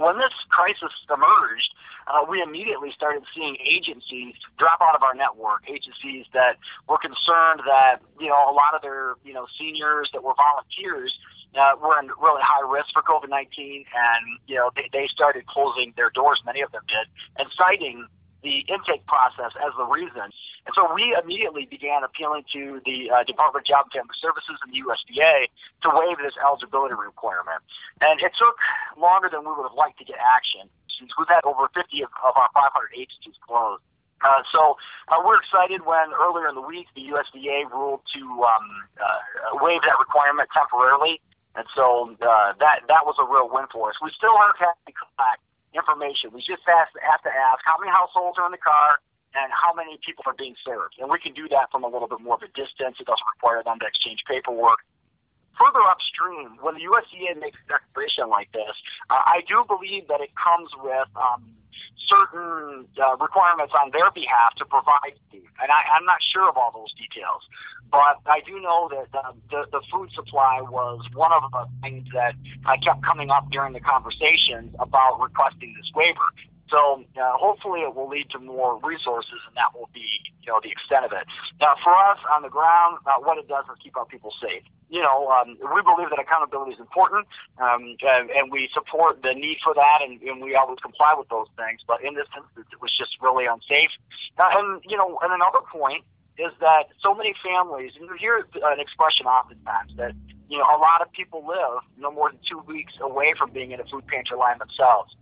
When this crisis emerged, we immediately started seeing agencies drop out of our network, agencies that were concerned that, a lot of their, seniors that were volunteers were in really high risk for COVID-19. And, they started closing their doors, many of them did, and citing the intake process as the reason. And so we immediately began appealing to the Department of Job and Family Services and the USDA to waive this eligibility requirement. And it took longer than we would have liked to get action, since we've had over 50 of our 500 agencies closed. So we're excited when earlier in the week the USDA ruled to waive that requirement temporarily. And so that was a real win for us. We still aren't having to collect information. We just have to ask how many households are in the car and how many people are being served. And we can do that from a little bit more of a distance. It doesn't require them to exchange paperwork. Further upstream, when the USDA makes a declaration like this, I do believe that it comes with certain requirements on their behalf to provide food. And I'm not sure of all those details, but I do know that the food supply was one of the things that kept coming up during the conversations about requesting this waiver. So hopefully it will lead to more resources, and that will be, the extent of it. Now, for us on the ground, what it does is keep our people safe. We believe that accountability is important, and we support the need for that, and we always comply with those things. But in this instance, it was just really unsafe. And another point is that so many families, and you hear an expression oftentimes that, a lot of people live no more than 2 weeks away from being in a food pantry line themselves.